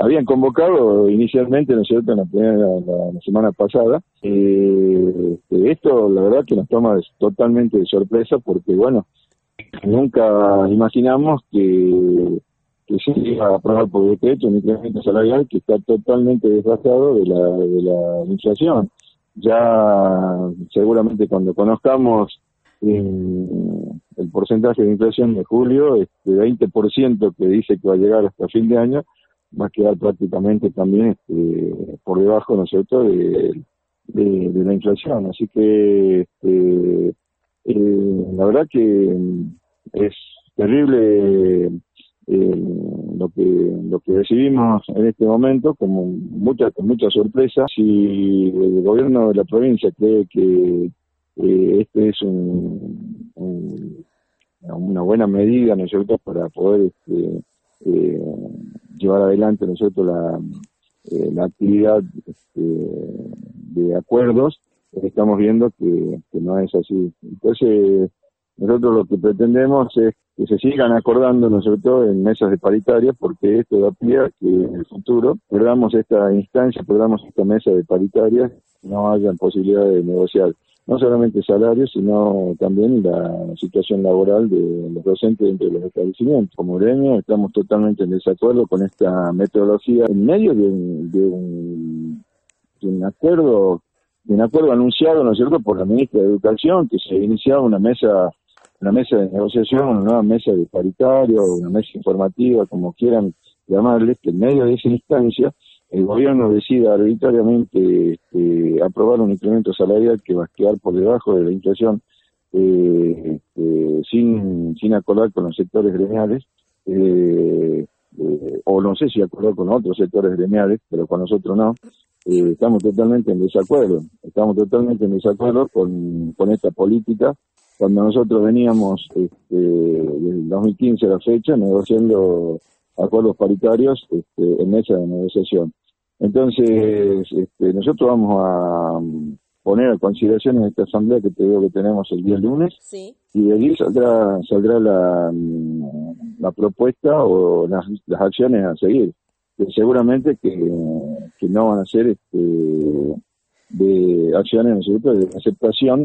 habían convocado inicialmente, ¿no es cierto?, la semana pasada. Esto, la verdad, que nos toma totalmente de sorpresa, porque, bueno, nunca imaginamos que se iba a aprobar por decreto un incremento salarial que está totalmente desfasado de la inflación. Ya seguramente cuando conozcamos el porcentaje de inflación de julio, 20% que dice que va a llegar hasta fin de año, va a quedar prácticamente también por debajo, ¿no es cierto?, de la inflación. Así que la verdad que es terrible lo que recibimos en este momento, con mucha sorpresa. Si el gobierno de la provincia cree que este es una buena medida, ¿no es cierto?, para poder llevar adelante, ¿no es cierto?, la actividad de acuerdos, estamos viendo que no es así. Entonces, nosotros lo que pretendemos es que se sigan acordando, ¿no es cierto?, en mesas de paritarias, porque esto da pie a que en el futuro perdamos esta instancia, perdamos esta mesa de paritarias, no haya posibilidad de negociar no solamente salarios, sino también la situación laboral de los docentes dentro de los establecimientos. Como gremio estamos totalmente en desacuerdo con esta metodología en medio de un acuerdo anunciado, ¿no es cierto?, por la ministra de Educación, que se iniciaba una mesa de negociación, una nueva mesa de paritario, una mesa informativa, como quieran llamarles, que en medio de esa instancia el gobierno decida arbitrariamente aprobar un incremento salarial que va a quedar por debajo de la inflación, sin acordar con los sectores gremiales, o no sé si acordar con otros sectores gremiales, pero con nosotros no. Estamos totalmente en desacuerdo con esta política, cuando nosotros veníamos del 2015 a la fecha negociando acuerdos paritarios en mesa de negociación. Entonces, nosotros vamos a poner a consideración en esta asamblea que te digo que tenemos el día lunes, sí, y de allí saldrá la propuesta o las acciones a seguir. Que seguramente que no van a ser de acciones, ¿no es cierto?, de aceptación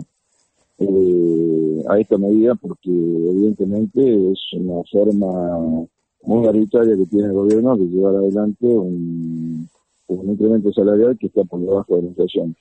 a esta medida, porque evidentemente es una forma muy arbitraria que tiene el gobierno de llevar adelante un incremento salarial que está por debajo de la inflación.